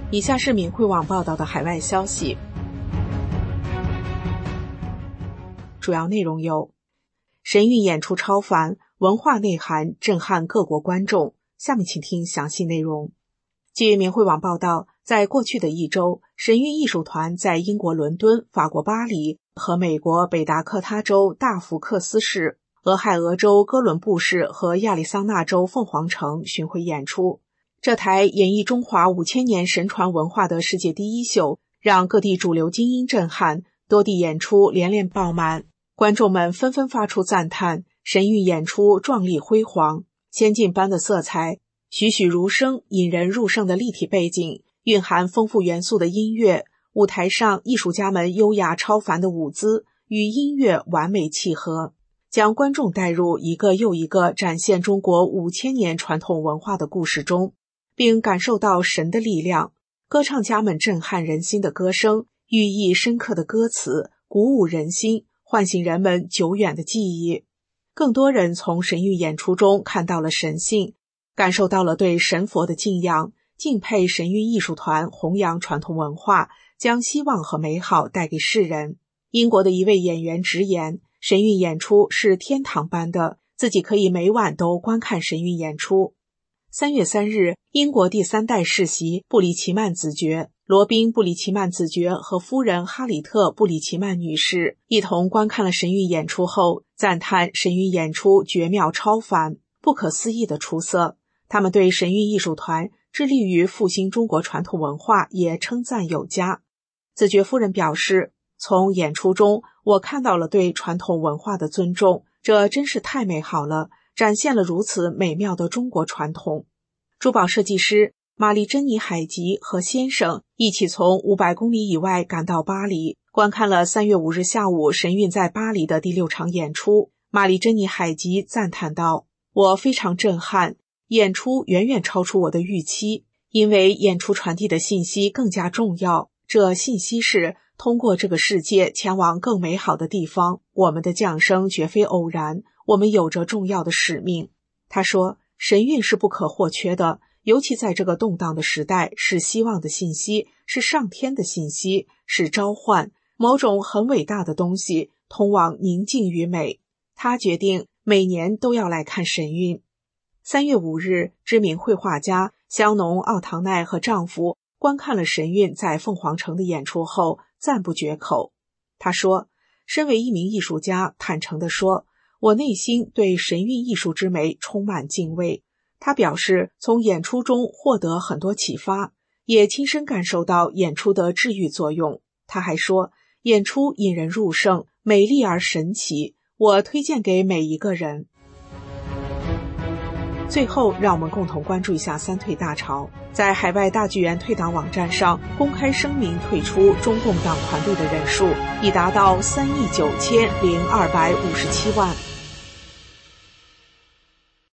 以下是明慧网报道的海外消息，主要内容有：神韵演出超凡，文化内涵震撼各国观众。下面请听详细内容。据明慧网报道，在过去的一周，神韵艺术团在英国伦敦、法国巴黎和美国北达科他州大福克斯市、俄亥俄州哥伦布市和亚利桑那州凤凰城巡回演出。这台演绎中华5000年神传文化的世界第一秀，让各地主流精英震撼，多地演出连连爆满，观众们纷纷发出赞叹。神韵演出壮丽辉煌，仙境般的色彩，栩栩如生、引人入胜的立体背景，蕴含丰富元素的音乐，舞台上艺术家们优雅超凡的舞姿与音乐完美契合，将观众带入一个又一个展现中国5000年传统文化的故事中，并感受到神的力量。歌唱家们震撼人心的歌声，寓意深刻的歌词，鼓舞人心，唤醒人们久远的记忆。更多人从神韵演出中看到了神性，感受到了对神佛的敬仰，敬佩神韵艺术团弘扬传统文化，将希望和美好带给世人。英国的一位演员直言，神韵演出是天堂般的，自己可以每晚都观看神韵演出。3月3日，英国第3代世袭布里奇曼子爵罗宾·布里奇曼子爵和夫人哈里特·布里奇曼女士一同观看了神韵演出后，赞叹神韵演出绝妙超凡，不可思议的出色。他们对神韵艺术团致力于复兴中国传统文化也称赞有加。子爵夫人表示，从演出中我看到了对传统文化的尊重，这真是太美好了，展现了如此美妙的中国传统。珠宝设计师玛丽珍妮海吉和先生一起从500公里以外赶到巴黎，观看了3月5日下午神韵在巴黎的第6场演出。玛丽珍妮海吉赞叹道，我非常震撼，演出远远超出我的预期，因为演出传递的信息更加重要，这信息是通过这个世界前往更美好的地方，我们的降生绝非偶然，我们有着重要的使命。他说，神韵是不可或缺的，尤其在这个动荡的时代，是希望的信息，是上天的信息，是召唤，某种很伟大的东西，通往宁静与美。他决定每年都要来看神韵。3月5日，知名绘画家香农·奥唐奈和丈夫观看了神韵在凤凰城的演出后，赞不绝口。他说，身为一名艺术家，坦诚地说，我内心对神韵艺术之美充满敬畏。他表示，从演出中获得很多启发，也亲身感受到演出的治愈作用。他还说，演出引人入胜，美丽而神奇，我推荐给每一个人。最后，让我们共同关注一下三退大潮。在海外大剧院退党网站上公开声明退出中共党团队的人数已达到3.90257万。